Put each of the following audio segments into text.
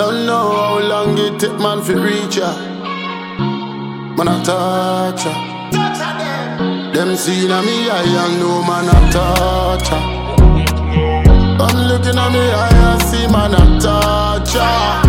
Don't know how long it take man fi reach ya. Man a touch ya. Them see na me eye and know man a touch ya. I'm looking at me eye and see man a touch ya.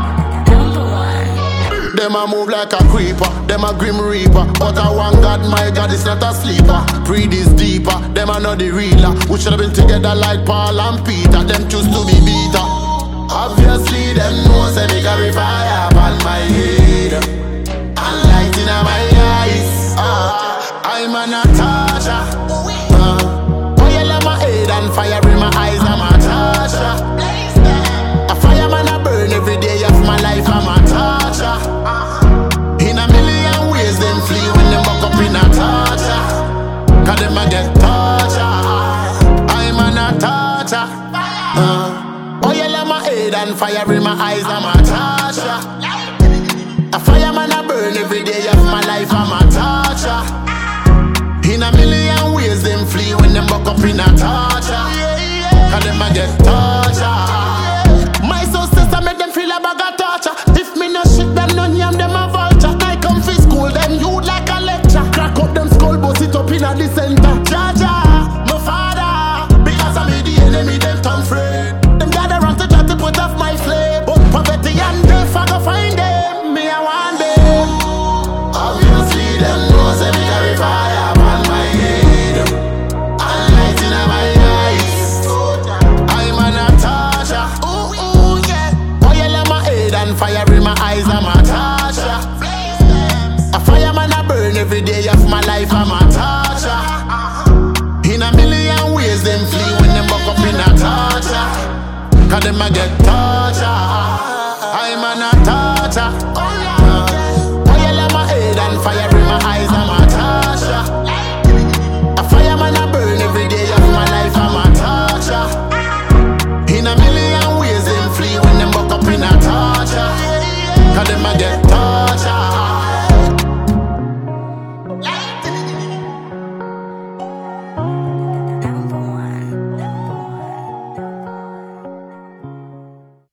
Them a move like a creeper, them a grim reaper. But I want God, my God is not a sleeper. Breed is deeper, them a not the realer. We should have been together like Paul and Peter. Them choose to be beater. Obviously them know say me carry fire upon my head and light in my eyes. I'm a Natasha. Oil in my head and fire in my eyes. I'm a Natasha. A fireman a burn every day of my life. I'm a Natasha. In a million ways them flee when them buck up in a Natasha. Cause them a get torture. I'm a Natasha. Oil in my head and fire in my eyes. I'm a Natasha. A fireman a burn every day of my life. I'm a Natasha. In a million ways them flee when them buck up in a torture. Cause them a get torture. My success I make them feel a bag of torture. If me no shit them no yam them a vulture. I come fi school them you like a lecture. Crack up them skull bust it up in a the center. Jaja, my father. Because I made the enemy them turn afraid. Them gather around to try to put off my flame. But poverty and death I go find them. Me I want them. Obviously them know say me carry fire upon my head and light in my eyes. I'm a Natasha. Ooh yeah. Oil in my head and fire in my eyes. I'm a Natasha. A fireman a burn every day of my life. I'm a Natasha. In a million ways them flee when them buck up in a torture. Cause them a get